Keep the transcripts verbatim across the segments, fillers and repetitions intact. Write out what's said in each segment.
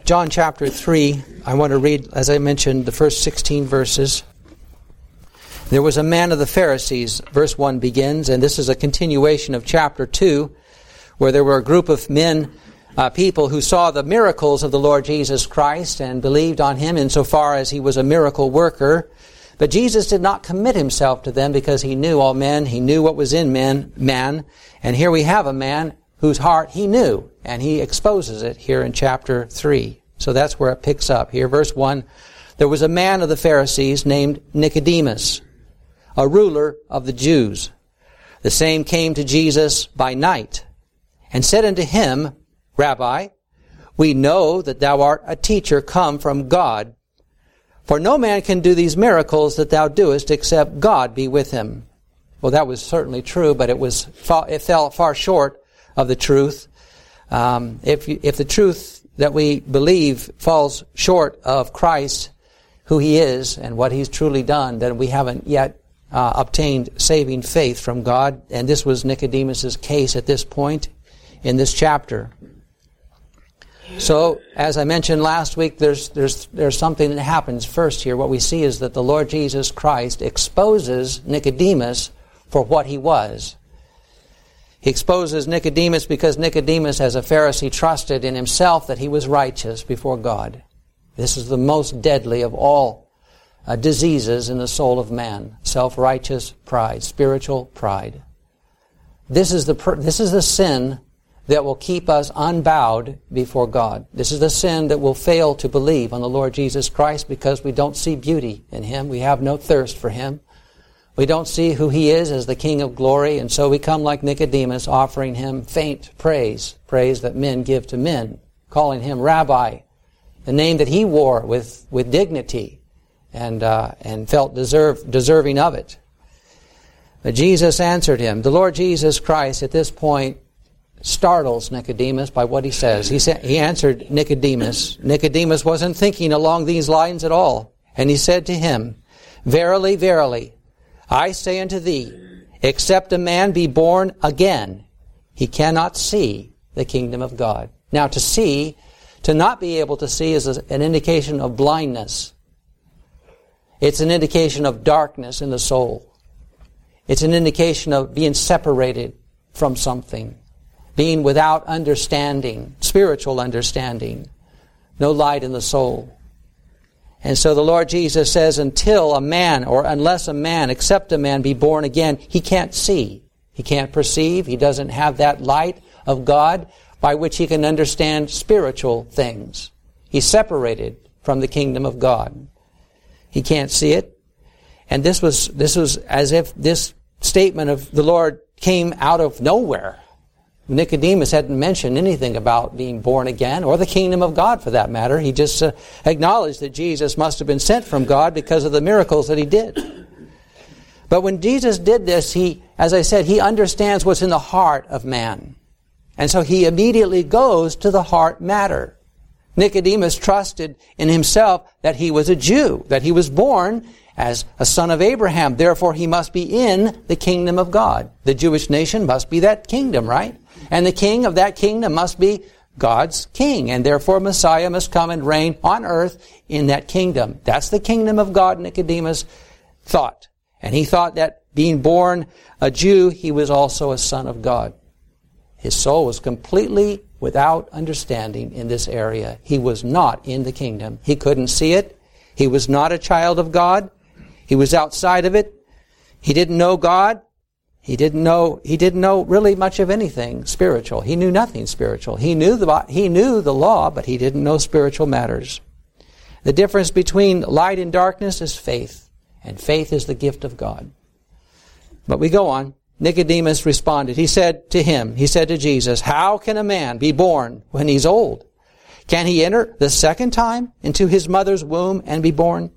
John chapter three, I want to read, as I mentioned, the first sixteen verses. There was a man of the Pharisees, verse one begins, and this is a continuation of chapter two, where there were a group of men, uh, people who saw the miracles of the Lord Jesus Christ and believed on Him insofar as He was a miracle worker. But Jesus did not commit Himself to them because He knew all men. He knew what was in men, man. And here we have a man whose heart He knew, and He exposes it here in chapter three. So that's where it picks up. Here, verse one, there was a man of the Pharisees named Nicodemus, a ruler of the Jews. The same came to Jesus by night, and said unto Him, Rabbi, we know that thou art a teacher come from God, for no man can do these miracles that thou doest except God be with him. Well, that was certainly true, but it was it fell far short of the truth. Um, if you, if the truth that we believe falls short of Christ, who He is and what He's truly done, then we haven't yet uh, obtained saving faith from God. And this was Nicodemus's case at this point in this chapter. So, as I mentioned last week, there's there's there's something that happens first here. What we see is that the Lord Jesus Christ exposes Nicodemus for what he was. He exposes Nicodemus because Nicodemus, as a Pharisee, trusted in himself that he was righteous before God. This is the most deadly of all uh, diseases in the soul of man: self-righteous pride, spiritual pride. This is the this is the sin that will keep us unbowed before God. This is the sin that will fail to believe on the Lord Jesus Christ because we don't see beauty in Him. We have no thirst for Him. We don't see who He is as the King of glory, and so we come like Nicodemus, offering Him faint praise, praise that men give to men, calling Him Rabbi, the name that He wore with, with dignity and uh, and felt deserve, deserving of it. But Jesus answered him. The Lord Jesus Christ at this point startles Nicodemus by what He says. He said, He answered Nicodemus. Nicodemus wasn't thinking along these lines at all. And He said to him, Verily, verily, I say unto thee, except a man be born again, he cannot see the kingdom of God. Now, to see, to not be able to see is an indication of blindness. It's an indication of darkness in the soul. It's an indication of being separated from something, being without understanding, spiritual understanding, no light in the soul. And so the Lord Jesus says, until a man, or unless a man, except a man be born again, he can't see. He can't perceive. He doesn't have that light of God by which he can understand spiritual things. He's separated from the kingdom of God. He can't see it. And this was, this was as if this statement of the Lord came out of nowhere. Nicodemus hadn't mentioned anything about being born again, or the kingdom of God for that matter. He just uh, acknowledged that Jesus must have been sent from God because of the miracles that He did. But when Jesus did this, He, as I said, He understands what's in the heart of man. And so He immediately goes to the heart matter. Nicodemus trusted in himself that he was a Jew, that he was born as a son of Abraham. Therefore, he must be in the kingdom of God. The Jewish nation must be that kingdom, right? And the king of that kingdom must be God's king. And therefore, Messiah must come and reign on earth in that kingdom. That's the kingdom of God, Nicodemus thought. And he thought that being born a Jew, he was also a son of God. His soul was completely without understanding in this area. He was not in the kingdom. He couldn't see it. He was not a child of God. He was outside of it. He didn't know God. He didn't know, he didn't know really much of anything spiritual. He knew nothing spiritual. He knew the, he knew the law, but he didn't know spiritual matters. The difference between light and darkness is faith. And faith is the gift of God. But we go on. Nicodemus responded. He said to him, he said to Jesus, how can a man be born when he's old? Can he enter the second time into his mother's womb and be born?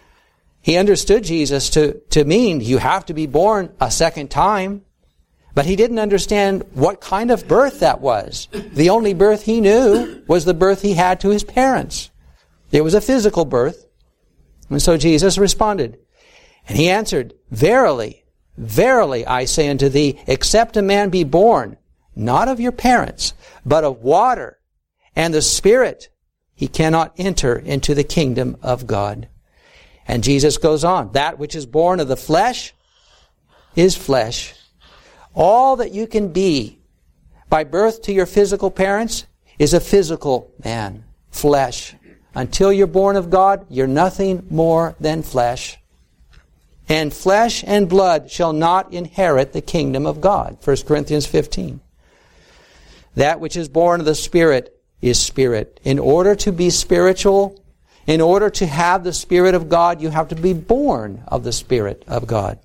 He understood Jesus to, to mean you have to be born a second time. But he didn't understand what kind of birth that was. The only birth he knew was the birth he had to his parents. It was a physical birth. And so Jesus responded. And he answered, Verily, verily, I say unto thee, except a man be born, not of your parents, but of water and the Spirit, he cannot enter into the kingdom of God. And Jesus goes on, that which is born of the flesh is flesh. All that you can be by birth to your physical parents is a physical man, flesh. Until you're born of God, you're nothing more than flesh. And flesh and blood shall not inherit the kingdom of God. First Corinthians fifteen. That which is born of the Spirit is spirit. In order to be spiritual, in order to have the Spirit of God, you have to be born of the Spirit of God.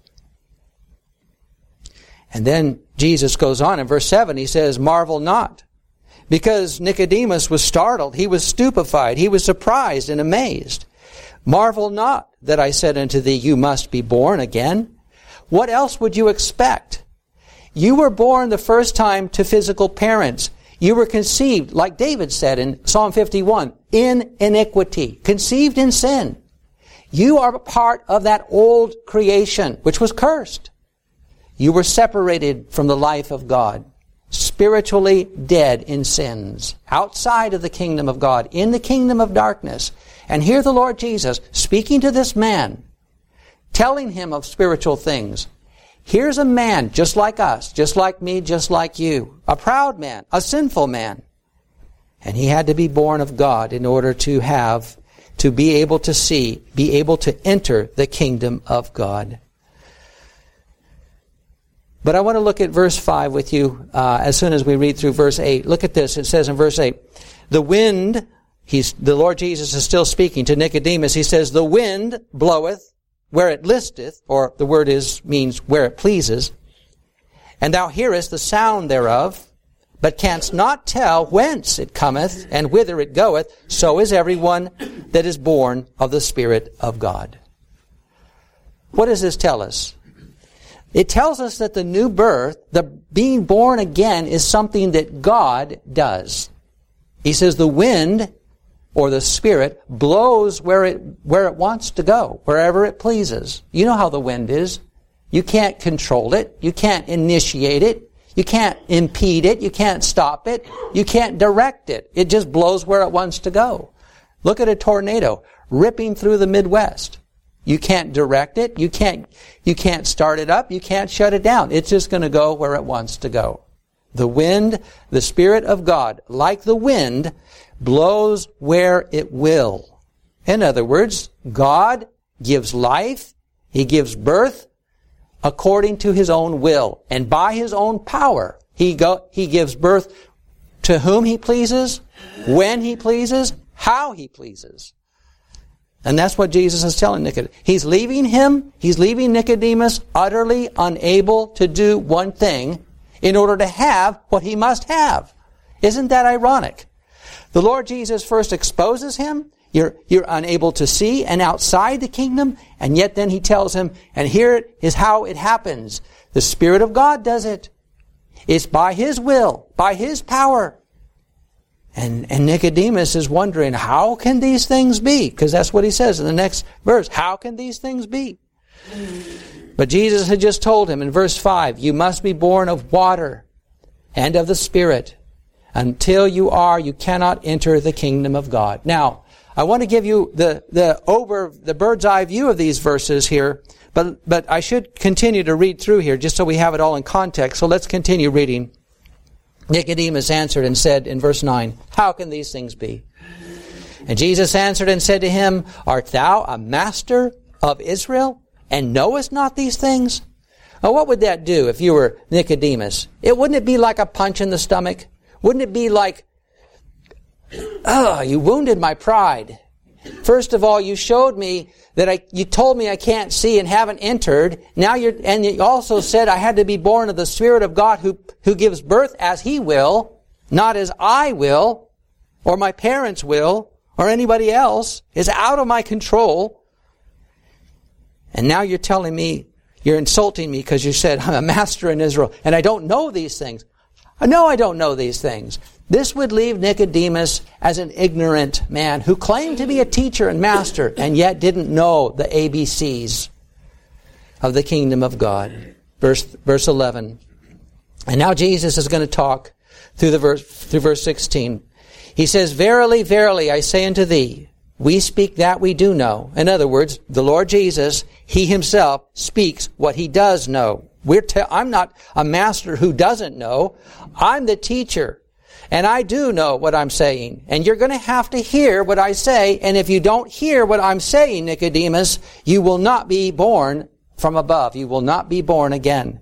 And then Jesus goes on in verse seven, he says, marvel not, because Nicodemus was startled, he was stupefied, he was surprised and amazed. Marvel not that I said unto thee, you must be born again. What else would you expect? You were born the first time to physical parents. You were conceived, like David said in Psalm fifty-one, in iniquity, conceived in sin. You are a part of that old creation, which was cursed. You were separated from the life of God, spiritually dead in sins, outside of the kingdom of God, in the kingdom of darkness. And here the Lord Jesus, speaking to this man, telling him of spiritual things. Here's a man just like us, just like me, just like you, a proud man, a sinful man. And he had to be born of God in order to have, to be able to see, be able to enter the kingdom of God. But I want to look at verse five with you uh, as soon as we read through verse eight. Look at this. It says in verse eight, the wind, he's, the Lord Jesus is still speaking to Nicodemus. He says, the wind bloweth where it listeth, or the word is means where it pleases, and thou hearest the sound thereof, but canst not tell whence it cometh and whither it goeth. So is everyone that is born of the Spirit of God. What does this tell us? It tells us that the new birth, the being born again, is something that God does. He says the wind, or the Spirit, blows where it where it wants to go, wherever it pleases. You know how the wind is. You can't control it. You can't initiate it. You can't impede it. You can't stop it. You can't direct it. It just blows where it wants to go. Look at a tornado ripping through the Midwest. You can't direct it. You can't, you can't start it up. You can't shut it down. It's just going to go where it wants to go. The wind, the Spirit of God, like the wind, blows where it will. In other words, God gives life. He gives birth according to His own will. And by His own power, He go, He gives birth to whom He pleases, when He pleases, how He pleases. And that's what Jesus is telling Nicodemus. He's leaving him, he's leaving Nicodemus utterly unable to do one thing in order to have what he must have. Isn't that ironic? The Lord Jesus first exposes him. You're, you're unable to see and outside the kingdom. And yet then He tells him, and here is how it happens. The Spirit of God does it. It's by His will, by His power. And, and Nicodemus is wondering, how can these things be? Because that's what he says in the next verse. How can these things be? But Jesus had just told him in verse five, you must be born of water and of the Spirit. Until you are, you cannot enter the kingdom of God. Now, I want to give you the, the over, the bird's eye view of these verses here, but, but I should continue to read through here just so we have it all in context. So let's continue reading. Nicodemus answered and said in verse nine, how can these things be? And Jesus answered and said to him, art thou a master of Israel, and knowest not these things? Now, what would that do if you were Nicodemus? It wouldn't it be like a punch in the stomach? Wouldn't it be like, oh, you wounded my pride. First of all, you showed me that I, you told me I can't see and haven't entered. Now you're, and you also said I had to be born of the Spirit of God who, who gives birth as He will, not as I will, or my parents will, or anybody else. Is out of my control. And now you're telling me, you're insulting me because you said I'm a master in Israel and I don't know these things. No, I don't know these things. This would leave Nicodemus as an ignorant man who claimed to be a teacher and master and yet didn't know the A B Cs of the kingdom of God. Verse, verse eleven. And now Jesus is going to talk through the verse, through verse sixteen. He says, "Verily, verily, I say unto thee, we speak that we do know." In other words, the Lord Jesus, He Himself speaks what He does know. We're te- I'm not a master who doesn't know. I'm the teacher. And I do know what I'm saying. And you're going to have to hear what I say. And if you don't hear what I'm saying, Nicodemus, you will not be born from above. You will not be born again.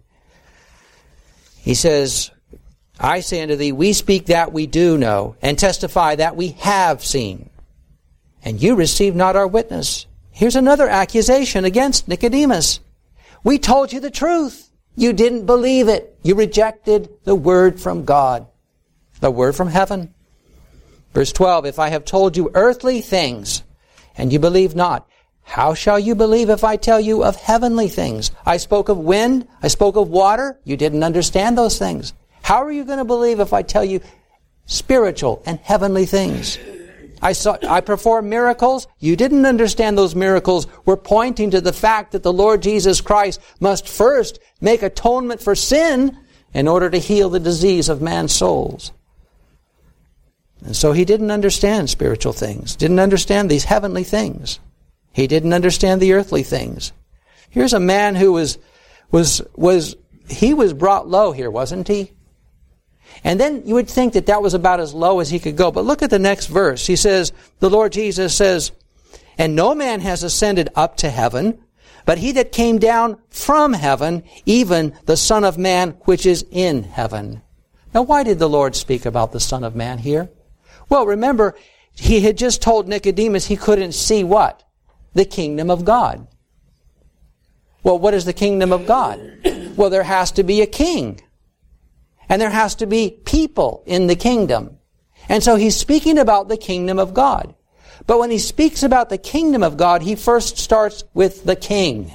He says, "I say unto thee, we speak that we do know, and testify that we have seen. And you receive not our witness." Here's another accusation against Nicodemus. We told you the truth. You didn't believe it. You rejected the word from God. The word from heaven. Verse twelve, "If I have told you earthly things, and you believe not, how shall you believe if I tell you of heavenly things? I spoke of wind, I spoke of water, you didn't understand those things. How are you going to believe if I tell you spiritual and heavenly things? I saw, I performed miracles, you didn't understand those miracles were pointing to the fact that the Lord Jesus Christ must first make atonement for sin in order to heal the disease of man's souls." And so he didn't understand spiritual things, didn't understand these heavenly things. He didn't understand the earthly things. Here's a man who was, was, was, he was brought low here, wasn't he? And then you would think that that was about as low as he could go. But look at the next verse. He says, the Lord Jesus says, "And no man has ascended up to heaven, but he that came down from heaven, even the Son of Man which is in heaven." Now, why did the Lord speak about the Son of Man here? Well, remember, he had just told Nicodemus he couldn't see what? The kingdom of God. Well, what is the kingdom of God? Well, there has to be a king. And there has to be people in the kingdom. And so he's speaking about the kingdom of God. But when he speaks about the kingdom of God, he first starts with the king.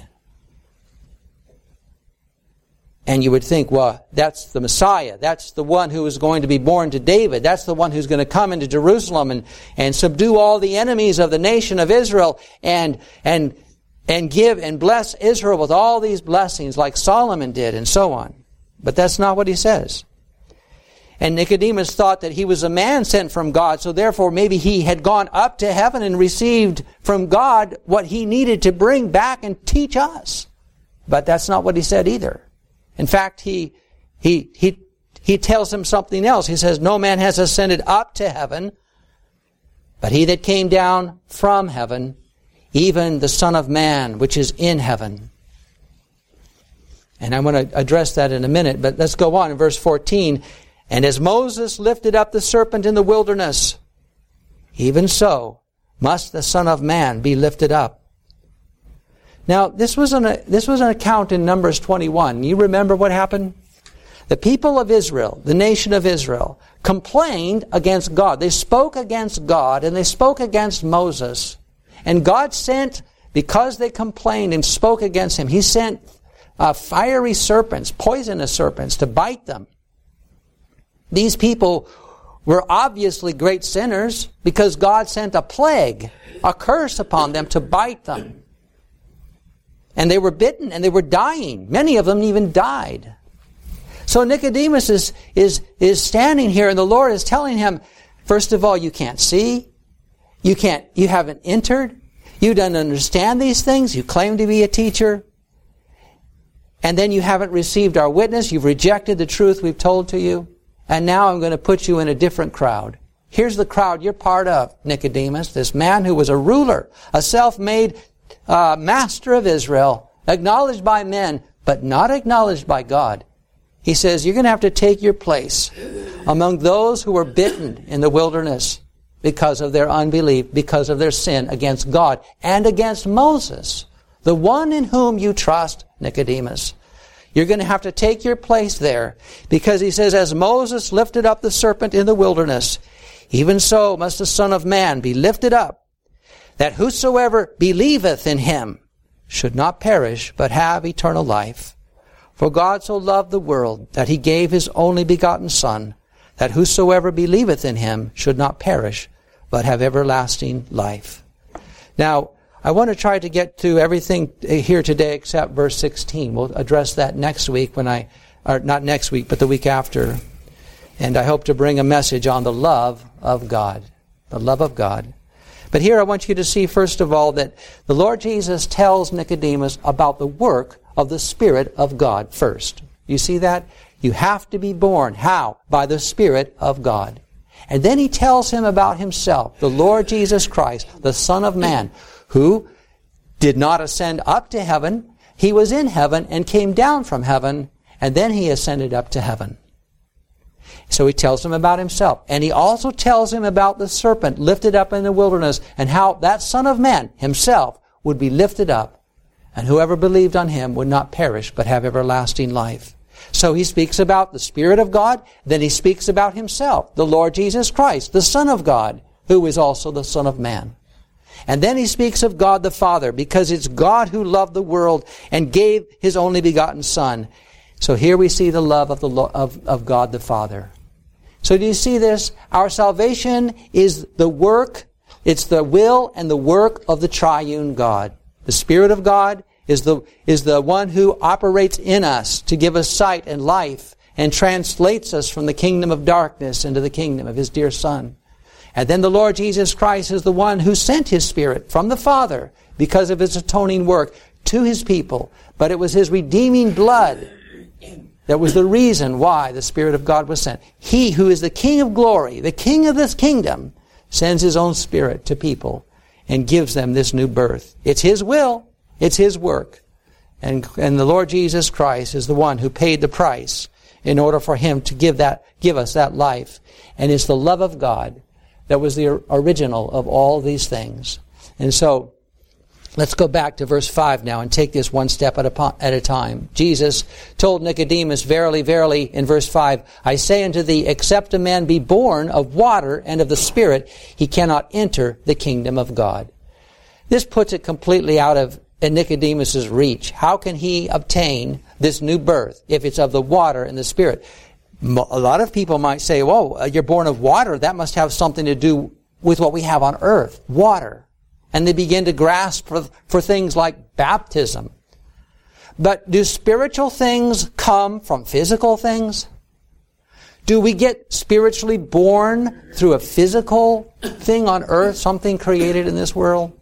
And you would think, well, that's the Messiah. That's the one who is going to be born to David. That's the one who's going to come into Jerusalem and, and subdue all the enemies of the nation of Israel and, and, and give and bless Israel with all these blessings like Solomon did and so on. But that's not what he says. And Nicodemus thought that he was a man sent from God, so therefore maybe he had gone up to heaven and received from God what he needed to bring back and teach us. But that's not what he said either. In fact, he he he he tells him something else. He says, "No man has ascended up to heaven, but he that came down from heaven, even the Son of Man, which is in heaven." And I'm going to address that in a minute, but let's go on in verse fourteen. "And as Moses lifted up the serpent in the wilderness, even so must the Son of Man be lifted up." Now, this was an this was an account in Numbers twenty-one. You remember what happened? The people of Israel, the nation of Israel, complained against God. They spoke against God, and they spoke against Moses. And God sent, because they complained and spoke against Him, He sent uh, fiery serpents, poisonous serpents, to bite them. These people were obviously great sinners because God sent a plague, a curse upon them to bite them. And they were bitten and they were dying. Many of them even died. So Nicodemus is, is, is standing here and the Lord is telling him, first of all, you can't see. You can't, you haven't entered. You don't understand these things. You claim to be a teacher. And then you haven't received our witness. You've rejected the truth we've told to you. And now I'm going to put you in a different crowd. Here's the crowd you're part of, Nicodemus, this man who was a ruler, a self-made uh, master of Israel, acknowledged by men, but not acknowledged by God. He says, you're going to have to take your place among those who were bitten in the wilderness because of their unbelief, because of their sin against God and against Moses, the one in whom you trust, Nicodemus. You're going to have to take your place there because he says, as Moses lifted up the serpent in the wilderness, even so must the Son of Man be lifted up, that whosoever believeth in him should not perish, but have eternal life. For God so loved the world that he gave his only begotten Son, that whosoever believeth in him should not perish, but have everlasting life. Now, I want to try to get to everything here today except verse sixteen. We'll address that next week when I, or not next week, but the week after. And I hope to bring a message on the love of God. The love of God. But here I want you to see, first of all, that the Lord Jesus tells Nicodemus about the work of the Spirit of God first. You see that? You have to be born. How? By the Spirit of God. And then he tells him about himself, the Lord Jesus Christ, the Son of Man, who did not ascend up to heaven. He was in heaven and came down from heaven, and then he ascended up to heaven. So he tells him about himself. And he also tells him about the serpent lifted up in the wilderness and how that Son of Man himself would be lifted up. And whoever believed on him would not perish but have everlasting life. So he speaks about the Spirit of God. Then he speaks about himself, the Lord Jesus Christ, the Son of God, who is also the Son of Man. And then he speaks of God the Father, because it's God who loved the world and gave his only begotten Son. So here we see the love of the of, of God the Father. So do you see this? Our salvation is the work, it's the will and the work of the triune God. The Spirit of God is the is the one who operates in us to give us sight and life and translates us from the kingdom of darkness into the kingdom of his dear Son. And then the Lord Jesus Christ is the one who sent his Spirit from the Father because of his atoning work to his people. But it was his redeeming blood that was the reason why the Spirit of God was sent. He who is the King of glory, the King of this kingdom, sends his own Spirit to people and gives them this new birth. It's his will. It's his work. And, and the Lord Jesus Christ is the one who paid the price in order for him to give that, give us that life. And it's the love of God that was the original of all these things. And so, let's go back to verse five now and take this one step at a, at a time. Jesus told Nicodemus, verily, verily, in verse five, I say unto thee, except a man be born of water and of the Spirit, he cannot enter the kingdom of God. This puts it completely out of Nicodemus' reach. How can he obtain this new birth if it's of the water and the Spirit? A lot of people might say, well, you're born of water. That must have something to do with what we have on earth, water. And they begin to grasp for, for things like baptism. But do spiritual things come from physical things? Do we get spiritually born through a physical thing on earth, something created in this world?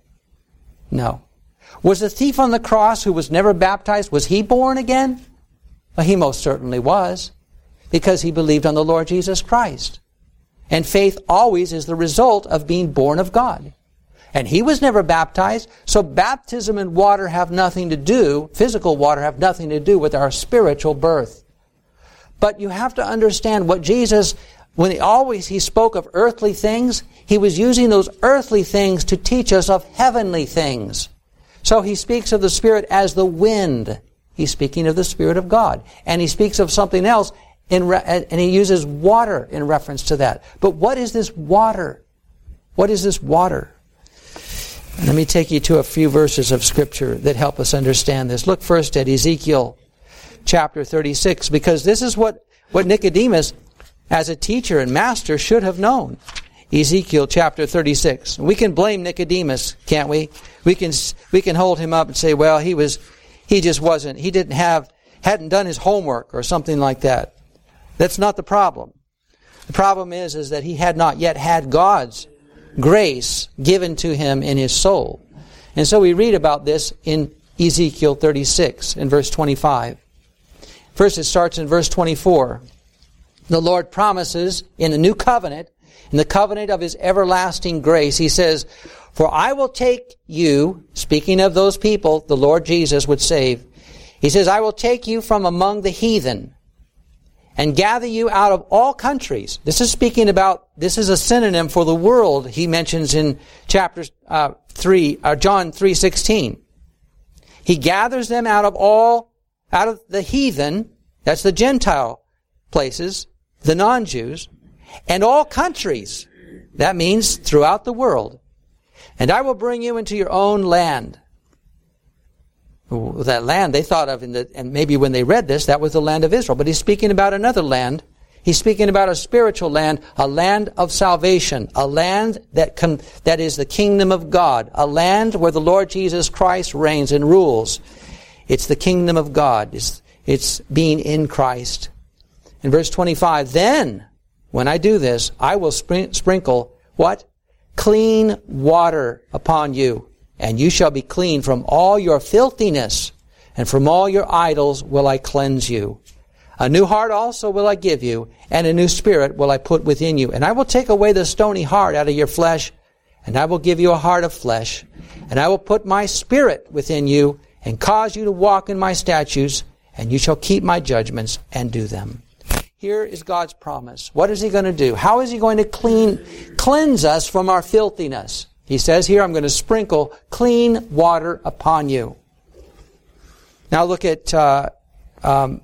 No. Was the thief on the cross who was never baptized, was he born again? Well, he most certainly was, because he believed on the Lord Jesus Christ. And faith always is the result of being born of God. And he was never baptized, so baptism and water have nothing to do, physical water have nothing to do with our spiritual birth. But you have to understand what Jesus, when he always he spoke of earthly things, he was using those earthly things to teach us of heavenly things. So he speaks of the Spirit as the wind. He's speaking of the Spirit of God. And he speaks of something else, in re- and he uses water in reference to that. But what is this water? What is this water? Let me take you to a few verses of Scripture that help us understand this. Look first at Ezekiel chapter thirty-six, because this is what, what Nicodemus, as a teacher and master, should have known. Ezekiel chapter thirty-six. We can blame Nicodemus, can't we? We can we can hold him up and say, well, he was he just wasn't, he didn't have, hadn't done his homework or something like that. That's not the problem. The problem is, is that he had not yet had God's grace given to him in his soul. And so we read about this in Ezekiel thirty-six in verse twenty-five. First it starts in verse twenty-four. The Lord promises in the new covenant, in the covenant of his everlasting grace, he says, for I will take you, speaking of those people the Lord Jesus would save, he says, I will take you from among the heathen and gather you out of all countries. This is speaking about, this is a synonym for the world he mentions in chapter uh, three, uh, John three sixteen. He gathers them out of all, out of the heathen, that's the Gentile places, the non-Jews, and all countries. That means throughout the world. And I will bring you into your own land. That land they thought of in the, and maybe when they read this, that was the land of Israel. But he's speaking about another land. He's speaking about a spiritual land, a land of salvation, a land that com, that is the kingdom of God, a land where the Lord Jesus Christ reigns and rules. It's the kingdom of God. It's, it's being in Christ. In verse twenty-five, then when I do this, I will sprin- sprinkle, what? Clean water upon you, and you shall be clean from all your filthiness, and from all your idols will I cleanse you. A new heart also will I give you, and a new spirit will I put within you. And I will take away the stony heart out of your flesh, and I will give you a heart of flesh. And I will put my spirit within you, and cause you to walk in my statutes, and you shall keep my judgments and do them. Here is God's promise. What is He going to do? How is He going to clean, cleanse us from our filthiness? He says here, I'm going to sprinkle clean water upon you. Now look at uh, um,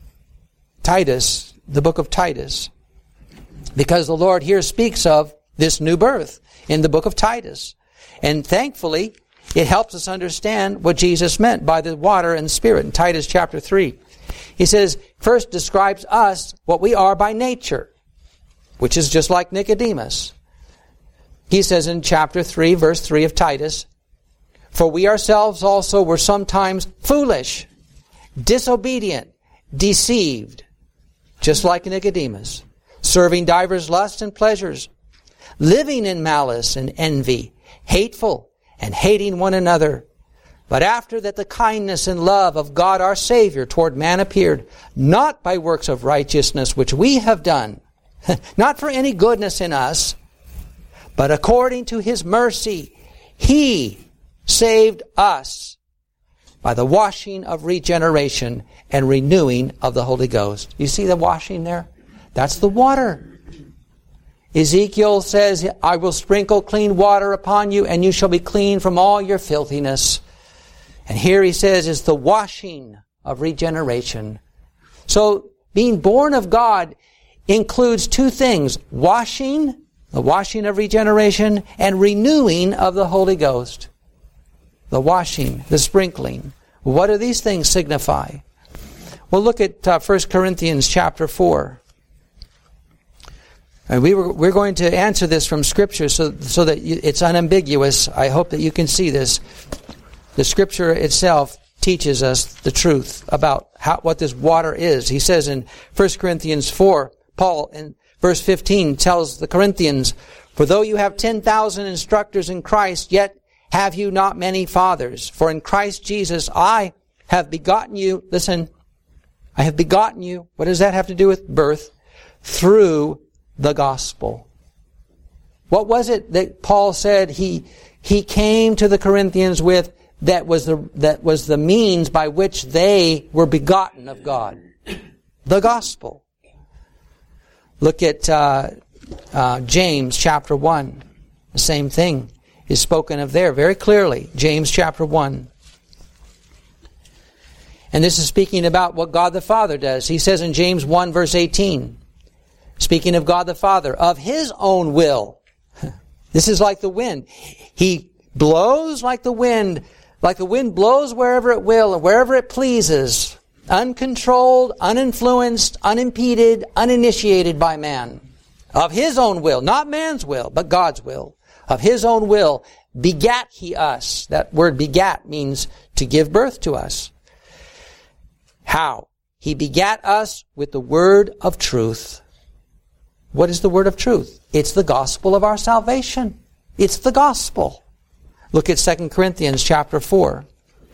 Titus, the book of Titus. Because the Lord here speaks of this new birth in the book of Titus. And thankfully, it helps us understand what Jesus meant by the water and spirit in Titus chapter three. He says, first describes us what we are by nature, which is just like Nicodemus. He says in chapter three, verse three of Titus, for we ourselves also were sometimes foolish, disobedient, deceived, just like Nicodemus, serving divers lusts and pleasures, living in malice and envy, hateful, and hating one another. But after that the kindness and love of God our Savior toward man appeared, not by works of righteousness which we have done, not for any goodness in us, but according to His mercy, He saved us by the washing of regeneration and renewing of the Holy Ghost. You see the washing there? That's the water. Ezekiel says, I will sprinkle clean water upon you, and you shall be clean from all your filthiness. And here he says, is the washing of regeneration. So, being born of God includes two things. Washing, the washing of regeneration, and renewing of the Holy Ghost. The washing, the sprinkling. What do these things signify? Well, look at uh, First Corinthians chapter four. And we were, we're going to answer this from Scripture so, so that you, it's unambiguous. I hope that you can see this. The Scripture itself teaches us the truth about how, what this water is. He says in First Corinthians four, Paul in verse fifteen tells the Corinthians, for though you have ten thousand instructors in Christ, yet have you not many fathers. For in Christ Jesus I have begotten you, listen, I have begotten you, what does that have to do with birth? Through the gospel. What was it that Paul said he he came to the Corinthians with that was the that was the means by which they were begotten of God? The gospel. Look at uh, uh, James chapter one. The same thing is spoken of there very clearly. James chapter one. And this is speaking about what God the Father does. He says in James one verse eighteen, speaking of God the Father, of His own will. This is like the wind. He blows like the wind, like the wind blows wherever it will and wherever it pleases, uncontrolled, uninfluenced, unimpeded, uninitiated by man. Of His own will, not man's will, but God's will. Of His own will begat He us. That word begat means to give birth to us. How? He begat us with the word of truth. What is the word of truth? It's the gospel of our salvation. It's the gospel. Look at Second Corinthians chapter four.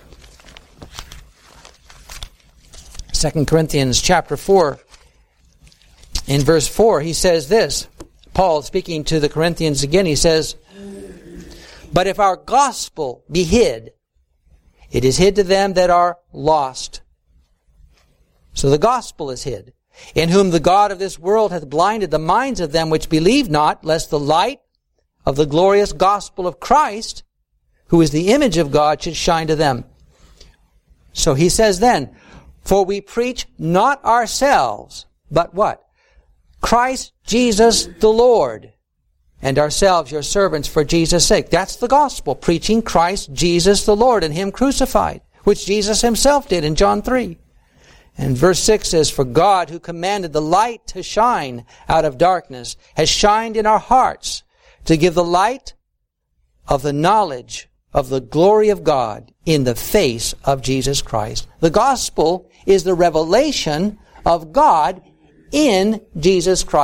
Second Corinthians chapter four. In verse four, he says this. Paul, speaking to the Corinthians again, he says, but if our gospel be hid, it is hid to them that are lost. So the gospel is hid, in whom the God of this world hath blinded the minds of them which believe not, lest the light of the glorious gospel of Christ, who is the image of God, should shine to them. So he says then, for we preach not ourselves, but what? Christ Jesus the Lord, and ourselves your servants for Jesus' sake. That's the gospel, preaching Christ Jesus the Lord and Him crucified, which Jesus Himself did in John three. And verse six says, for God, who commanded the light to shine out of darkness, has shined in our hearts to give the light of the knowledge of the glory of God in the face of Jesus Christ. The gospel is the revelation of God in Jesus Christ.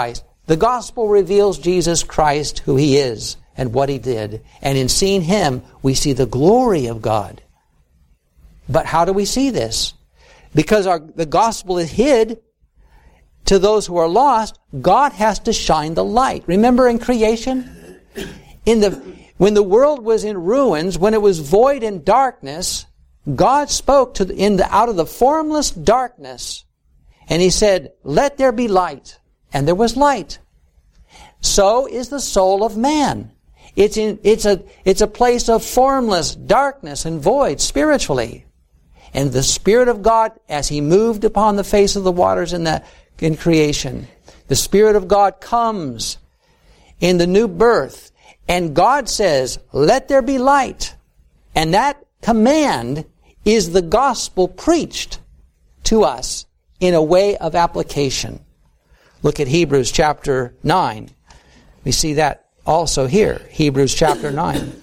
The gospel reveals Jesus Christ, who He is and what He did. And in seeing Him, we see the glory of God. But how do we see this? Because our, the gospel is hid to those who are lost, God has to shine the light. Remember in creation? In the, when the world was in ruins, when it was void and darkness, God spoke to the, in the, out of the formless darkness, and He said, "Let there be light." And there was light. So is the soul of man. It's in, it's a, it's a place of formless darkness and void spiritually. And the Spirit of God, as He moved upon the face of the waters in the, in creation, the Spirit of God comes in the new birth. And God says, "Let there be light." And that command is the gospel preached to us in a way of application. Look at Hebrews chapter nine. We see that also here. Hebrews chapter nine.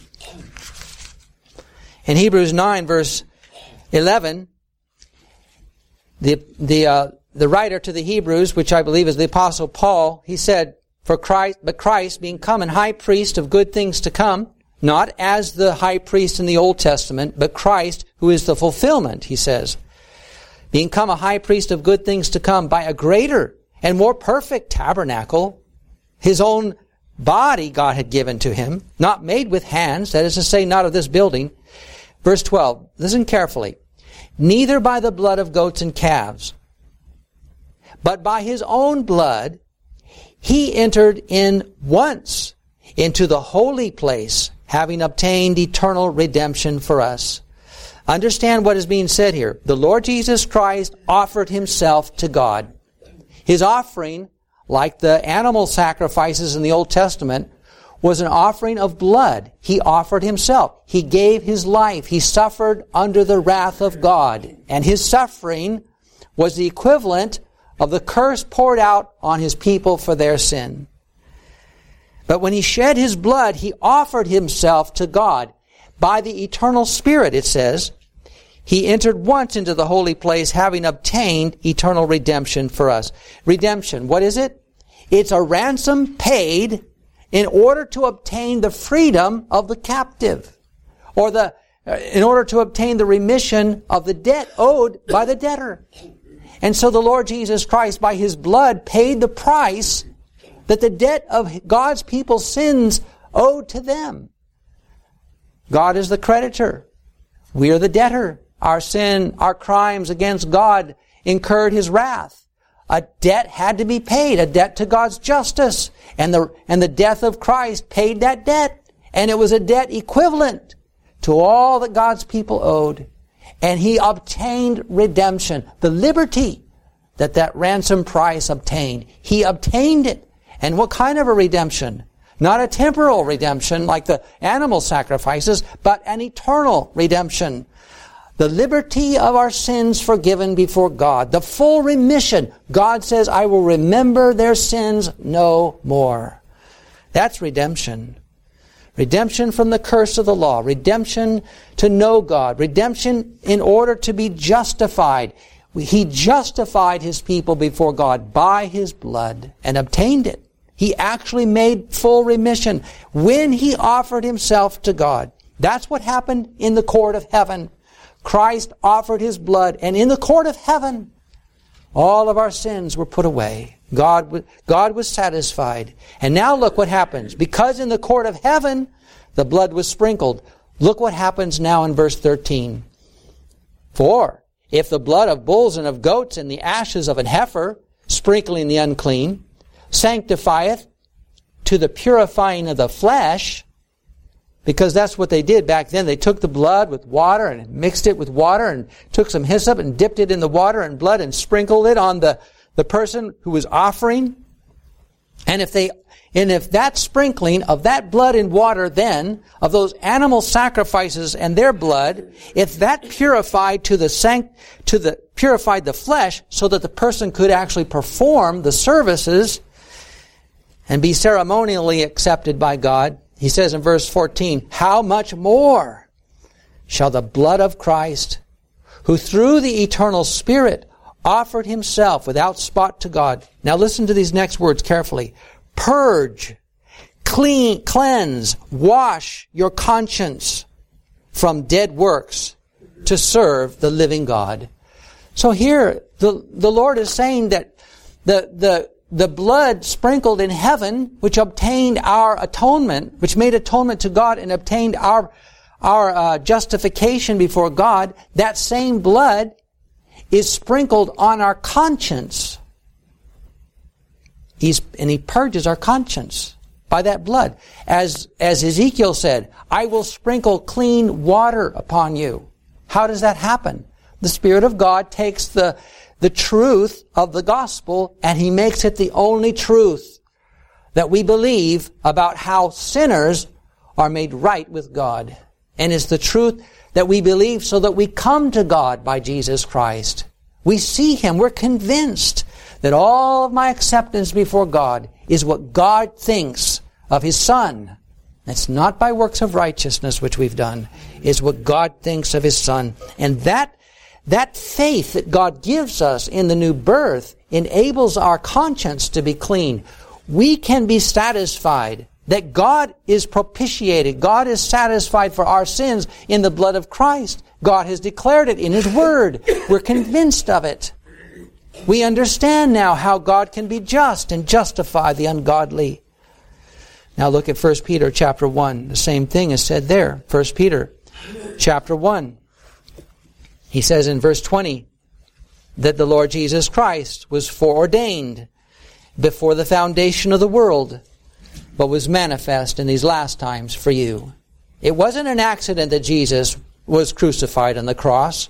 In Hebrews nine verse eleven, the the uh, the writer to the Hebrews, which I believe is the Apostle Paul, he said, "For Christ, but Christ, being come and high priest of good things to come, not as the high priest in the Old Testament, but Christ, who is the fulfillment," he says, "being come a high priest of good things to come, by a greater and more perfect tabernacle," His own body God had given to Him, not made with hands, that is to say, not of this building. Verse twelve, listen carefully. "Neither by the blood of goats and calves, but by His own blood He entered in once into the holy place, having obtained eternal redemption for us." Understand what is being said here. The Lord Jesus Christ offered Himself to God. His offering, like the animal sacrifices in the Old Testament, was an offering of blood. He offered Himself. He gave His life. He suffered under the wrath of God. And His suffering was the equivalent of the curse poured out on His people for their sin. But when He shed His blood, He offered Himself to God. By the eternal Spirit, it says, He entered once into the holy place, having obtained eternal redemption for us. Redemption, what is it? It's a ransom paid in order to obtain the freedom of the captive, or the in order to obtain the remission of the debt owed by the debtor. And so the Lord Jesus Christ, by His blood, paid the price that the debt of God's people's sins owed to them. God is the creditor. We are the debtor. Our sin, our crimes against God incurred His wrath. A debt had to be paid, a debt to God's justice. And the, and the death of Christ paid that debt. And it was a debt equivalent to all that God's people owed. And He obtained redemption, the liberty that that ransom price obtained. He obtained it. And what kind of a redemption? Not a temporal redemption like the animal sacrifices, but an eternal redemption. The liberty of our sins forgiven before God. The full remission. God says, "I will remember their sins no more." That's redemption. Redemption from the curse of the law. Redemption to know God. Redemption in order to be justified. He justified His people before God by His blood and obtained it. He actually made full remission when He offered Himself to God. That's what happened in the court of heaven. Christ offered His blood, and in the court of heaven, all of our sins were put away. God, God was satisfied. And now look what happens. Because in the court of heaven, the blood was sprinkled. Look what happens now in verse thirteen. "For if the blood of bulls and of goats and the ashes of an heifer, sprinkling the unclean, sanctifieth to the purifying of the flesh," because that's what they did back then. They took the blood with water and mixed it with water and took some hyssop and dipped it in the water and blood and sprinkled it on the, the person who was offering. And if they, and if that sprinkling of that blood and water then, of those animal sacrifices and their blood, if that purified to the sanct, to the, purified the flesh so that the person could actually perform the services and be ceremonially accepted by God, He says in verse fourteen, "How much more shall the blood of Christ, who through the eternal Spirit offered himself without spot to God. Now listen to these next words carefully. Purge, clean, cleanse, wash your conscience from dead works to serve the living God. So here, the, the Lord is saying that the, the, the blood sprinkled in heaven, which obtained our atonement, which made atonement to God and obtained our, our uh, justification before God, that same blood is sprinkled on our conscience. He's, and He purges our conscience by that blood. As, as Ezekiel said, I will sprinkle clean water upon you. How does that happen? The Spirit of God takes the, the truth of the gospel and He makes it the only truth that we believe about how sinners are made right with God. And it's the truth that we believe so that we come to God by Jesus Christ. We see Him. We're convinced that all of my acceptance before God is what God thinks of His Son. It's not by works of righteousness which we've done. It's what God thinks of His Son. And that, that faith that God gives us in the new birth enables our conscience to be clean. We can be satisfied that God is propitiated. God is satisfied for our sins in the blood of Christ. God has declared it in His Word. We're convinced of it. We understand now how God can be just and justify the ungodly. Now look at First Peter chapter one. The same thing is said there. First Peter chapter one. He says in verse twenty that the Lord Jesus Christ was foreordained before the foundation of the world, but was manifest in these last times for you. It wasn't an accident that Jesus was crucified on the cross.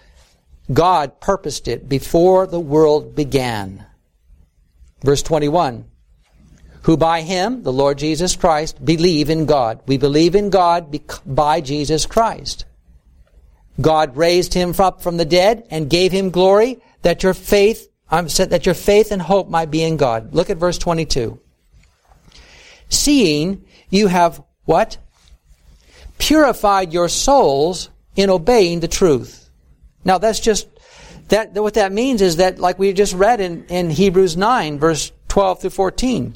God purposed it before the world began. Verse twenty-one. Who by Him, the Lord Jesus Christ, believe in God. We believe in God by Jesus Christ. God raised Him up from the dead and gave Him glory that your faith, I'm said that your faith and hope might be in God. Look at verse twenty-two. Seeing you have what? Purified your souls in obeying the truth. Now that's just, that. what that means is that, like we just read in, in Hebrews nine, verse twelve through fourteen,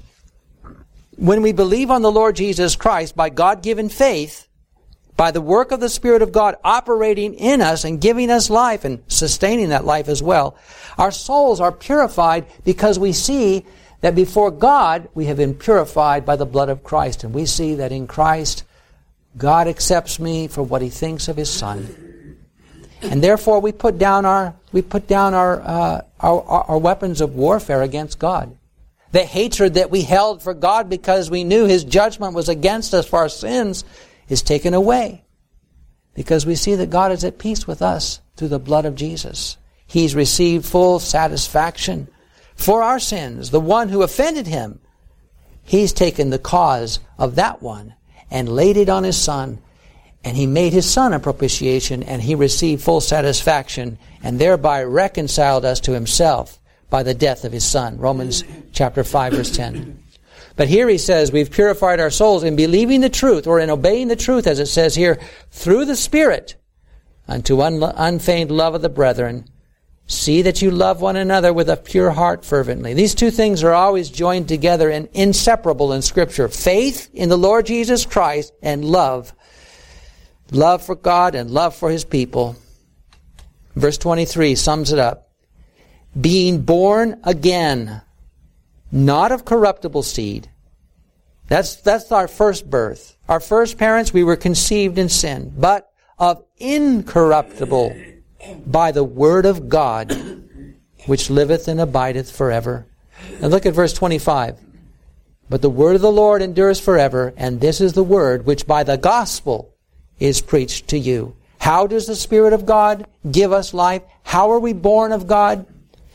when we believe on the Lord Jesus Christ by God-given faith, by the work of the Spirit of God operating in us and giving us life and sustaining that life as well, our souls are purified because we see that before God we have been purified by the blood of Christ. And we see that in Christ God accepts me for what He thinks of His Son. And therefore we put down our we put down our, uh, our our weapons of warfare against God. The hatred that we held for God because we knew His judgment was against us for our sins is taken away. Because we see that God is at peace with us through the blood of Jesus. He's received full satisfaction for our sins. The one who offended Him, He's taken the cause of that one and laid it on His Son. And He made His Son a propitiation, and He received full satisfaction and thereby reconciled us to Himself by the death of His Son. Romans chapter five, verse ten. But here he says we've purified our souls in believing the truth, or in obeying the truth, as it says here, through the Spirit, unto un- unfeigned love of the brethren. See that you love one another with a pure heart fervently. These two things are always joined together and inseparable in Scripture. Faith in the Lord Jesus Christ and love. Love for God and love for His people. Verse twenty-three sums it up. Being born again, not of corruptible seed. That's, that's our first birth. Our first parents, we were conceived in sin, but of incorruptible, by the word of God, which liveth and abideth forever. And look at verse twenty-five. But the word of the Lord endures forever, and this is the word which by the gospel is preached to you. How does the Spirit of God give us life? How are we born of God?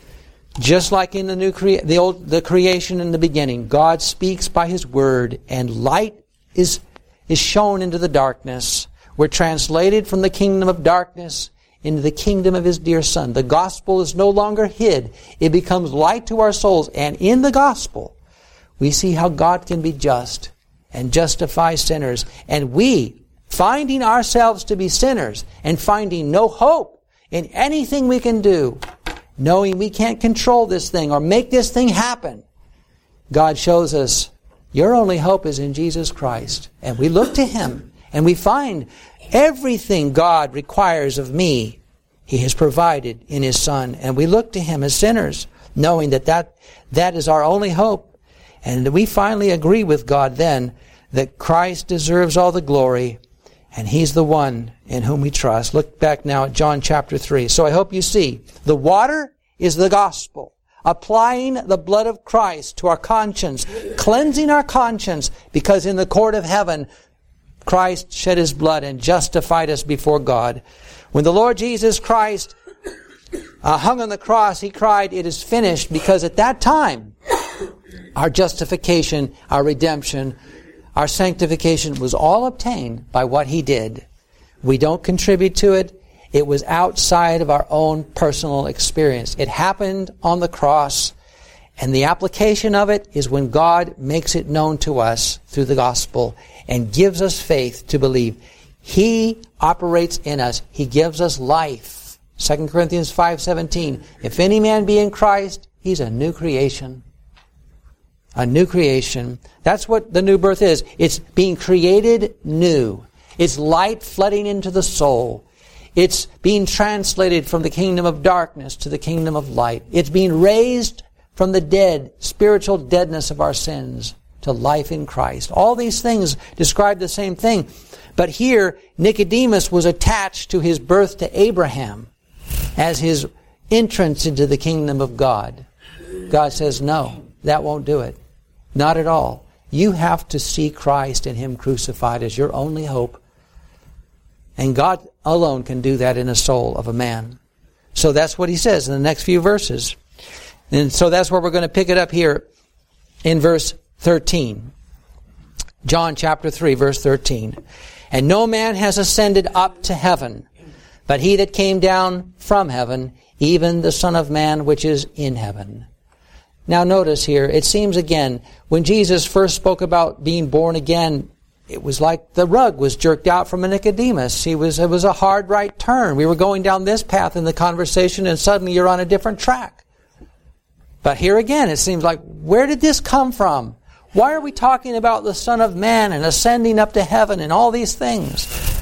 Just like in the new crea- the old the creation in the beginning, God speaks by His word, and light is is shown into the darkness. We're translated from the kingdom of darkness into the kingdom of His dear Son. The gospel is no longer hid. It becomes light to our souls. And in the gospel, we see how God can be just and justify sinners. And we, finding ourselves to be sinners and finding no hope in anything we can do, knowing we can't control this thing or make this thing happen, God shows us your only hope is in Jesus Christ. And we look to Him and we find everything God requires of me, He has provided in His Son. And we look to Him as sinners, knowing that that, that is our only hope. And we finally agree with God then that Christ deserves all the glory and He's the one in whom we trust. Look back now at John chapter three. So I hope you see, the water is the gospel. Applying the blood of Christ to our conscience, cleansing our conscience, because in the court of heaven, Christ shed His blood and justified us before God. When the Lord Jesus Christ uh, hung on the cross, He cried, "It is finished," because at that time, our justification, our redemption, our sanctification was all obtained by what He did. We don't contribute to it. It was outside of our own personal experience. It happened on the cross, and the application of it is when God makes it known to us through the gospel and gives us faith to believe. He operates in us. He gives us life. Second Corinthians five seventeen. If any man be in Christ, he's a new creation. A new creation. That's what the new birth is. It's being created new. It's light flooding into the soul. It's being translated from the kingdom of darkness to the kingdom of light. It's being raised from the dead, spiritual deadness of our sins, to life in Christ. All these things describe the same thing. But here, Nicodemus was attached to his birth to Abraham as his entrance into the kingdom of God. God says, no, that won't do it. Not at all. You have to see Christ and Him crucified as your only hope. And God alone can do that in the soul of a man. So that's what He says in the next few verses. And so that's where we're going to pick it up here in verse thirteen. John chapter three, verse thirteen. And no man has ascended up to heaven, but He that came down from heaven, even the Son of Man which is in heaven. Now notice here, it seems again, when Jesus first spoke about being born again, it was like the rug was jerked out from a Nicodemus. He was, it was a hard right turn. We were going down this path in the conversation, and suddenly you're on a different track. But here again, it seems like, where did this come from? Why are we talking about the Son of Man and ascending up to heaven and all these things?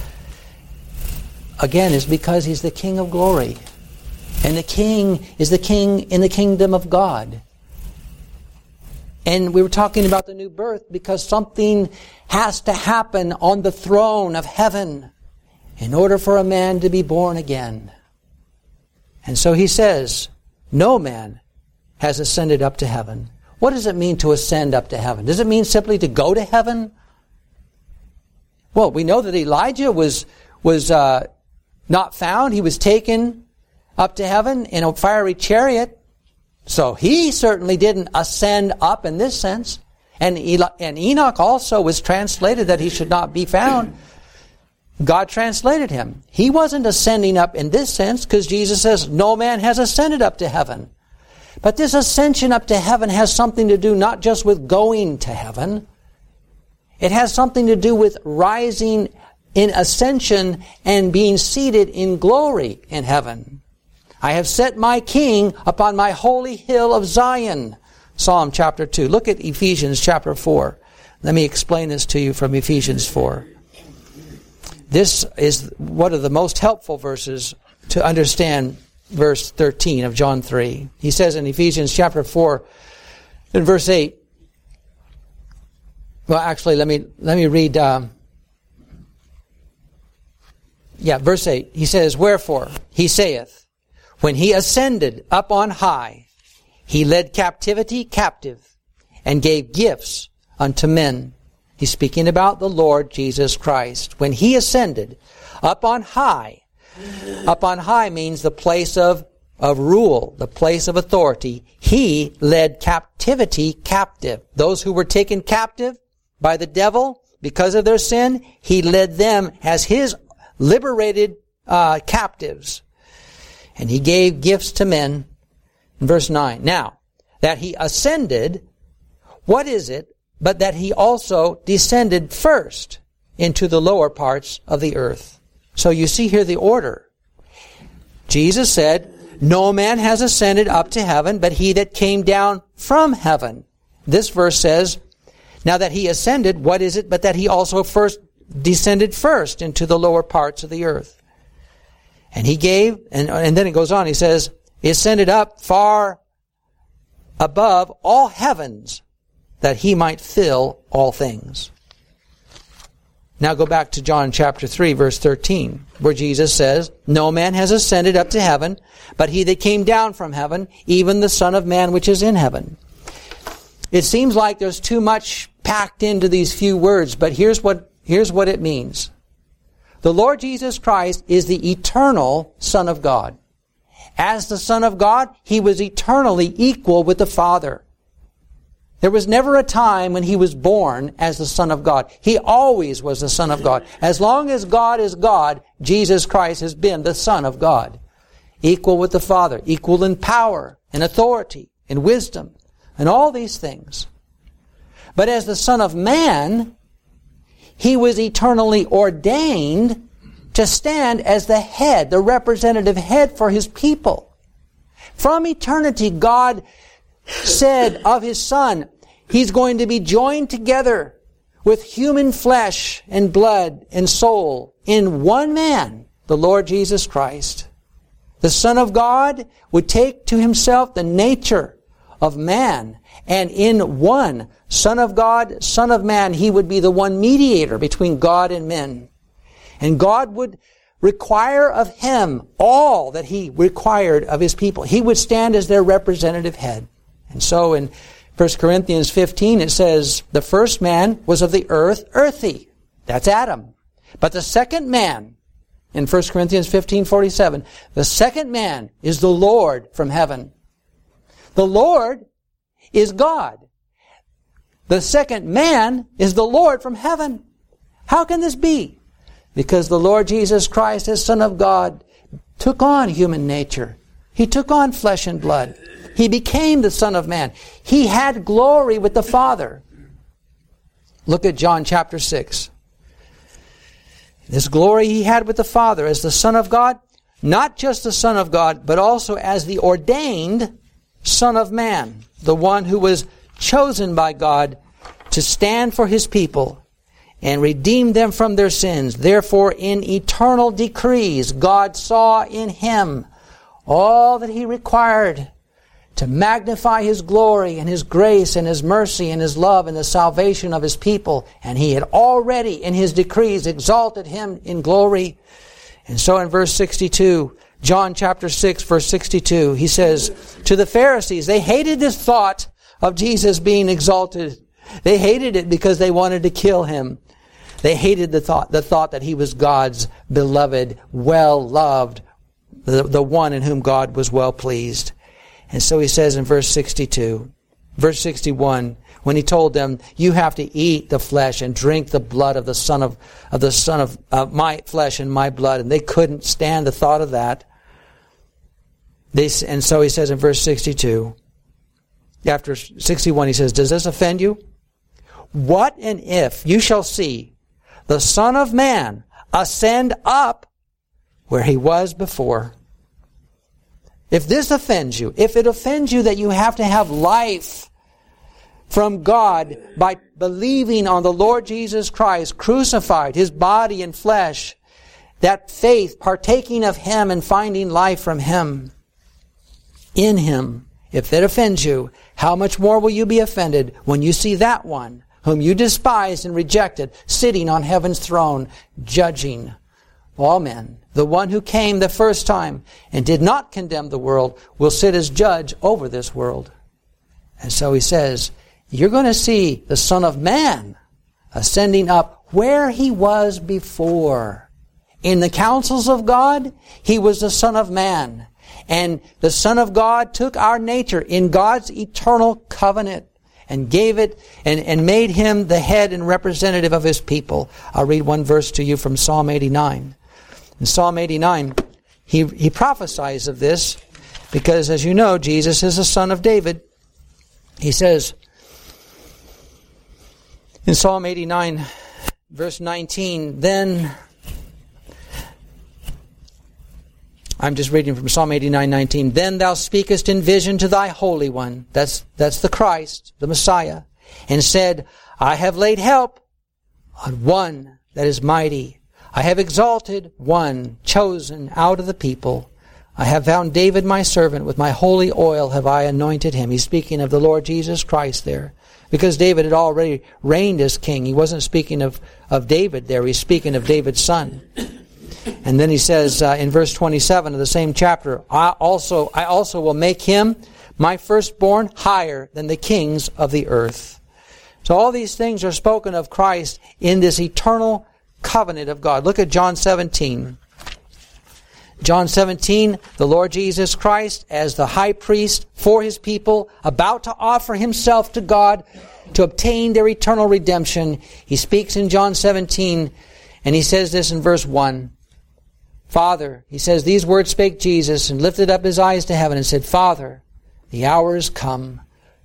Again, it's because He's the King of glory. And the King is the King in the kingdom of God. And we were talking about the new birth because something has to happen on the throne of heaven in order for a man to be born again. And so He says, no man has ascended up to heaven. What does it mean to ascend up to heaven? Does it mean simply to go to heaven? Well, we know that Elijah was, was uh, not found. He was taken up to heaven in a fiery chariot. So he certainly didn't ascend up in this sense. And, Eli- and Enoch also was translated that he should not be found. God translated him. He wasn't ascending up in this sense because Jesus says, no man has ascended up to heaven. But this ascension up to heaven has something to do not just with going to heaven. It has something to do with rising in ascension and being seated in glory in heaven. I have set my King upon my holy hill of Zion. Psalm chapter two. Look at Ephesians chapter four. Let me explain this to you from Ephesians four. This is one of the most helpful verses to understand verse thirteen of John three. He says in Ephesians chapter four, in verse eight, well, actually, let me let me read, um, yeah, verse eight. He says, wherefore, He saith, when He ascended up on high, He led captivity captive, and gave gifts unto men. He's speaking about the Lord Jesus Christ. When He ascended up on high, up on high means the place of, of rule, the place of authority. He led captivity captive. Those who were taken captive by the devil because of their sin, He led them as His liberated uh, captives. And He gave gifts to men. In verse nine. Now, that He ascended, what is it but that He also descended first into the lower parts of the earth? So you see here the order. Jesus said, No man has ascended up to heaven, but he that came down from heaven. This verse says, now that he ascended, what is it but that he also first descended first into the lower parts of the earth? And he gave, and, and then it goes on, he says, he ascended up far above all heavens, that he might fill all things. Now go back to John chapter three, verse thirteen, where Jesus says, no man has ascended up to heaven, but he that came down from heaven, even the Son of Man which is in heaven. It seems like there's too much packed into these few words, but here's what, here's what it means. The Lord Jesus Christ is the eternal Son of God. As the Son of God, he was eternally equal with the Father. There was never a time when he was born as the Son of God. He always was the Son of God. As long as God is God, Jesus Christ has been the Son of God. Equal with the Father, equal in power and authority and wisdom and all these things. But as the Son of Man, he was eternally ordained to stand as the head, the representative head for his people. From eternity, God said of his Son, he's going to be joined together with human flesh and blood and soul in one man, the Lord Jesus Christ. The Son of God would take to himself the nature of man, and in one Son of God, Son of Man, he would be the one mediator between God and men. And God would require of him all that he required of his people. He would stand as their representative head. And so in First Corinthians fifteen it says, the first man was of the earth, earthy. That's Adam. But the second man, in First Corinthians fifteen forty-seven, the second man is the Lord from heaven. The Lord is God. The second man is the Lord from heaven. How can this be? Because the Lord Jesus Christ, as Son of God, took on human nature. He took on flesh and blood. He became the Son of Man. He had glory with the Father. Look at John chapter six. This glory he had with the Father as the Son of God, not just the Son of God, but also as the ordained Son of Man, the one who was chosen by God to stand for his people and redeem them from their sins. Therefore, in eternal decrees, God saw in him all that he required to magnify his glory and his grace and his mercy and his love and the salvation of his people. And he had already, in his decrees, exalted him in glory. And so in verse sixty-two, John chapter six, verse sixty-two, he says, to the Pharisees, they hated this thought of Jesus being exalted. They hated it because they wanted to kill him. They hated the thought, the thought that he was God's beloved, well-loved, the, the one in whom God was well pleased. And so he says in verse sixty-two, verse sixty-one, when he told them, you have to eat the flesh and drink the blood of the son of, of the son of uh, my flesh and my blood, and they couldn't stand the thought of that. They, and so he says in verse sixty-two, after sixty-one, he says, does this offend you? What and if you shall see the Son of Man ascend up where he was before? If this offends you, if it offends you that you have to have life from God by believing on the Lord Jesus Christ crucified, his body and flesh, that faith, partaking of him and finding life from him, in him, if that offends you, how much more will you be offended when you see that one whom you despised and rejected sitting on heaven's throne, judging all men? The one who came the first time and did not condemn the world will sit as judge over this world. And so he says, you're going to see the Son of Man ascending up where he was before. In the counsels of God, he was the Son of Man. And the Son of God took our nature in God's eternal covenant and gave it and, and made him the head and representative of his people. I'll read one verse to you from Psalm eighty-nine. In Psalm eighty-nine, he, he prophesies of this because, as you know, Jesus is the son of David. He says in Psalm eighty-nine, verse nineteen, then I'm just reading from Psalm eighty-nine nineteen. Then thou speakest in vision to thy Holy One. That's, that's the Christ, the Messiah. And said, I have laid help on one that is mighty. I have exalted one chosen out of the people. I have found David my servant. With my holy oil have I anointed him. He's speaking of the Lord Jesus Christ there. Because David had already reigned as king. He wasn't speaking of, of David there. He's speaking of David's son. And then he says uh, in verse twenty-seven of the same chapter, I also, I also will make him my firstborn higher than the kings of the earth. So all these things are spoken of Christ in this eternal covenant of God. Look at John seventeen. John seventeen, the Lord Jesus Christ as the high priest for his people, about to offer himself to God to obtain their eternal redemption. He speaks in John seventeen, and he says this in verse one. Father, he says, these words spake Jesus, and lifted up his eyes to heaven and said, Father, the hour is come.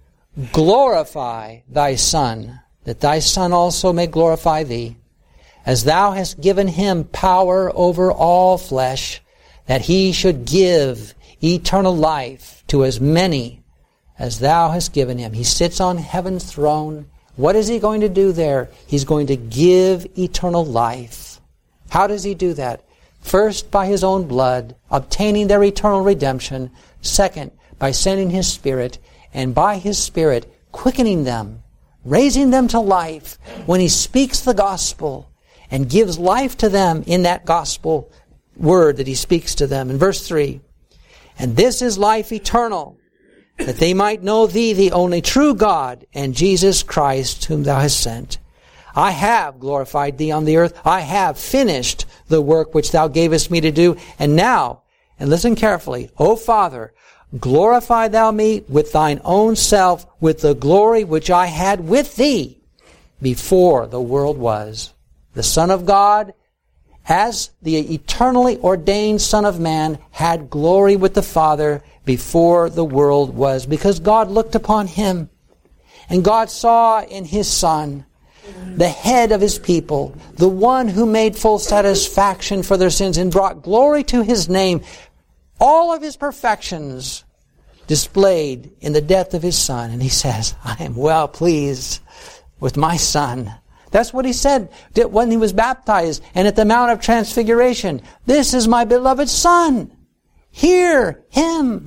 Glorify thy Son, that thy Son also may glorify thee, as thou hast given him power over all flesh, that he should give eternal life to as many as thou hast given him. He sits on heaven's throne. What is he going to do there? He's going to give eternal life. How does he do that? First, by his own blood, obtaining their eternal redemption. Second, by sending his Spirit, and by his Spirit, quickening them, raising them to life when he speaks the gospel and gives life to them in that gospel word that he speaks to them. In verse three, and this is life eternal, that they might know thee, the only true God, and Jesus Christ, whom thou hast sent. I have glorified thee on the earth. I have finished the work which thou gavest me to do. And now, and listen carefully, O Father, glorify thou me with thine own self, with the glory which I had with thee before the world was. The Son of God, as the eternally ordained Son of Man, had glory with the Father before the world was, because God looked upon him, and God saw in his Son the head of his people, the one who made full satisfaction for their sins and brought glory to his name. All of his perfections displayed in the death of his Son. And he says, I am well pleased with my Son. That's what he said when he was baptized and at the Mount of Transfiguration. This is my beloved Son. Hear him.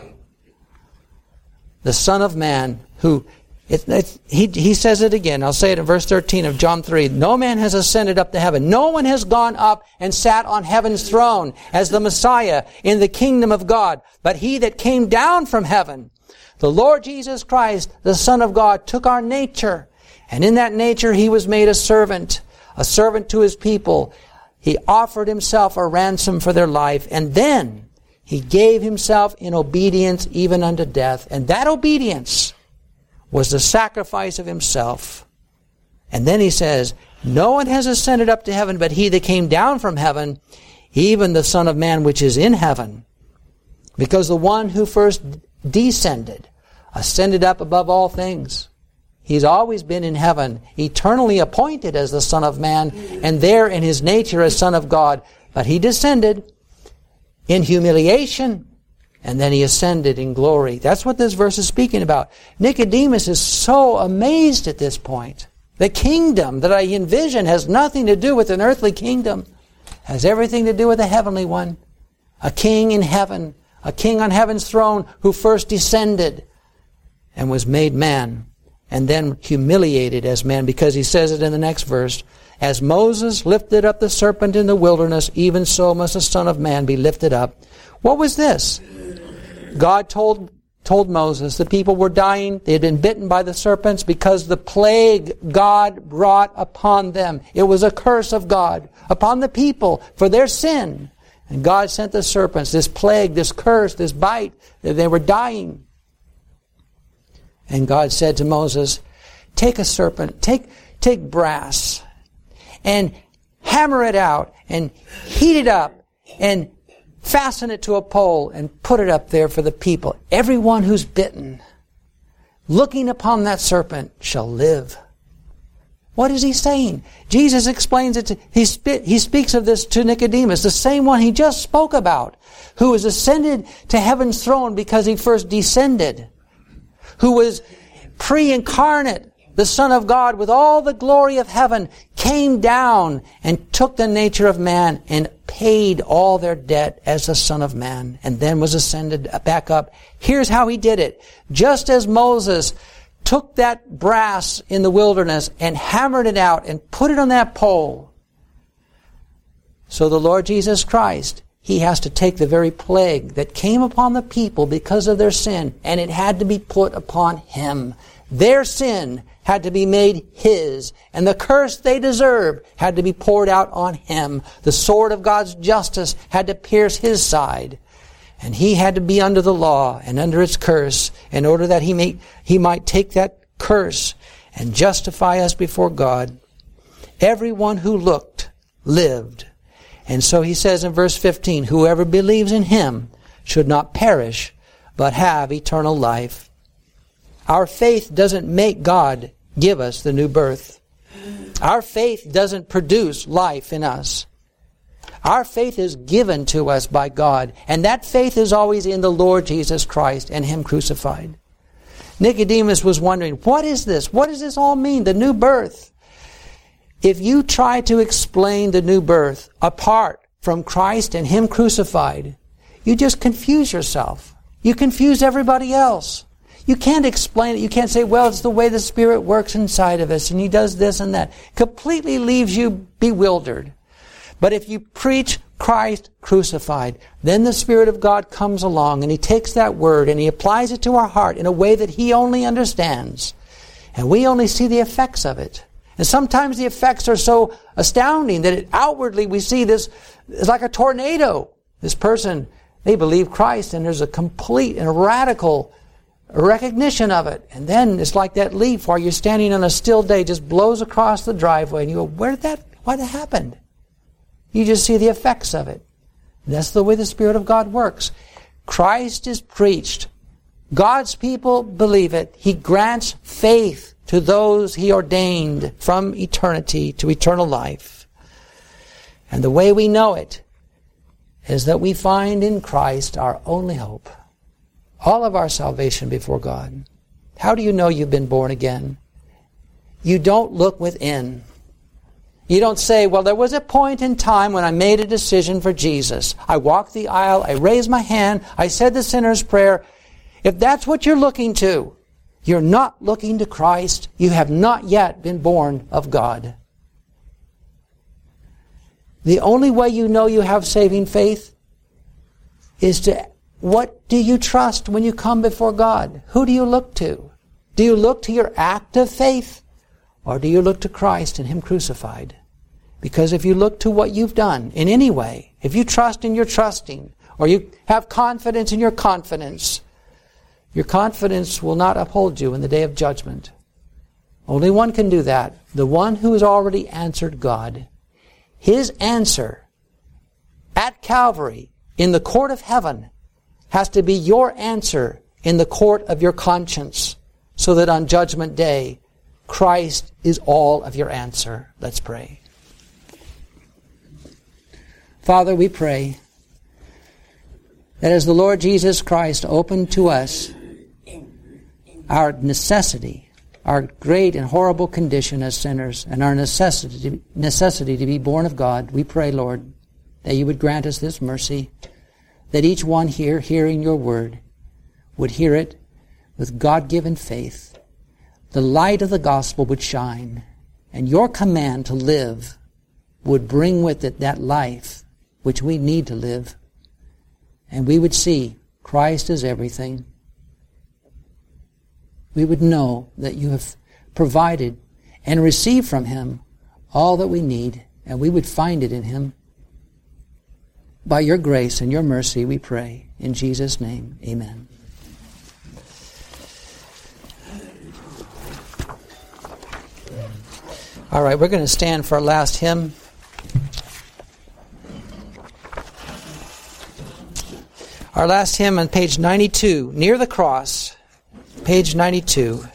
The Son of Man who... It, it, he, he says it again. I'll say it in verse thirteen of John three. No man has ascended up to heaven. No one has gone up and sat on heaven's throne as the Messiah in the kingdom of God. But he that came down from heaven, the Lord Jesus Christ, the Son of God, took our nature. And in that nature he was made a servant, a servant to his people. He offered himself a ransom for their life. And then he gave himself in obedience even unto death. And that obedience was the sacrifice of himself. And then he says, no one has ascended up to heaven but he that came down from heaven, even the Son of Man which is in heaven. Because the one who first descended, ascended up above all things. He's always been in heaven, eternally appointed as the Son of Man, and there in his nature as Son of God. But he descended in humiliation, and then he ascended in glory. That's what this verse is speaking about. Nicodemus is so amazed at this point. The kingdom that I envision has nothing to do with an earthly kingdom. It has everything to do with a heavenly one. A king in heaven. A king on heaven's throne who first descended and was made man. And then humiliated as man, because he says it in the next verse. As Moses lifted up the serpent in the wilderness, even so must the Son of Man be lifted up. What was this? God told told Moses the people were dying. They had been bitten by the serpents because the plague God brought upon them. It was a curse of God upon the people for their sin. And God sent the serpents, this plague, this curse, this bite. They were dying. And God said to Moses, take a serpent, take, take brass, and hammer it out, and heat it up, and fasten it to a pole and put it up there for the people. Everyone who's bitten, looking upon that serpent, shall live. What is he saying? Jesus explains it. To, he, spe- he speaks of this to Nicodemus, the same one he just spoke about, who was ascended to heaven's throne because he first descended, who was pre-incarnate, the Son of God with all the glory of heaven, came down and took the nature of man and paid all their debt as the Son of Man, and then was ascended back up. Here's how he did it. Just as Moses took that brass in the wilderness and hammered it out and put it on that pole, so the Lord Jesus Christ, he has to take the very plague that came upon the people because of their sin, and it had to be put upon him. Their sin had to be made his, and the curse they deserved had to be poured out on him. The sword of God's justice had to pierce his side, and he had to be under the law and under its curse in order that he may, he might take that curse and justify us before God. Everyone who looked lived. And so he says in verse fifteen, whoever believes in him should not perish, but have eternal life. Our faith doesn't make God give us the new birth. Our faith doesn't produce life in us. Our faith is given to us by God, and that faith is always in the Lord Jesus Christ and him crucified. Nicodemus was wondering, what is this? What does this all mean? The new birth. If you try to explain the new birth apart from Christ and him crucified, you just confuse yourself. You confuse everybody else. You can't explain it. You can't say, well, it's the way the Spirit works inside of us, and he does this and that. Completely leaves you bewildered. But if you preach Christ crucified, then the Spirit of God comes along and he takes that word and he applies it to our heart in a way that he only understands. And we only see the effects of it. And sometimes the effects are so astounding that it, outwardly we see this is like a tornado. This person, they believe Christ, and there's a complete and radical recognition of it. And then it's like that leaf while you're standing on a still day just blows across the driveway and you go, where did that, what happened? You just see the effects of it. And that's the way the Spirit of God works. Christ is preached. God's people believe it. He grants faith to those he ordained from eternity to eternal life. And the way we know it is that we find in Christ our only hope. All of our salvation before God. How do you know you've been born again? You don't look within. You don't say, well, there was a point in time when I made a decision for Jesus. I walked the aisle, I raised my hand, I said the sinner's prayer. If that's what you're looking to, you're not looking to Christ. You have not yet been born of God. The only way you know you have saving faith is to, what do you trust when you come before God? Who do you look to? Do you look to your act of faith? Or do you look to Christ and him crucified? Because if you look to what you've done in any way, if you trust in your trusting, or you have confidence in your confidence, your confidence will not uphold you in the day of judgment. Only one can do that. The one who has already answered God. His answer at Calvary, in the court of heaven, has to be your answer in the court of your conscience, so that on Judgment Day, Christ is all of your answer. Let's pray. Father, we pray that as the Lord Jesus Christ opened to us our necessity, our great and horrible condition as sinners, and our necessity, necessity to be born of God, we pray, Lord, that you would grant us this mercy, that each one here hearing your word would hear it with God-given faith. The light of the gospel would shine, and your command to live would bring with it that life which we need to live. And we would see Christ is everything. We would know that you have provided and received from him all that we need, and we would find it in him. By your grace and your mercy, we pray. In Jesus' name, amen. All right, we're going to stand for our last hymn. Our last hymn on page ninety-two, Near the Cross, page ninety-two.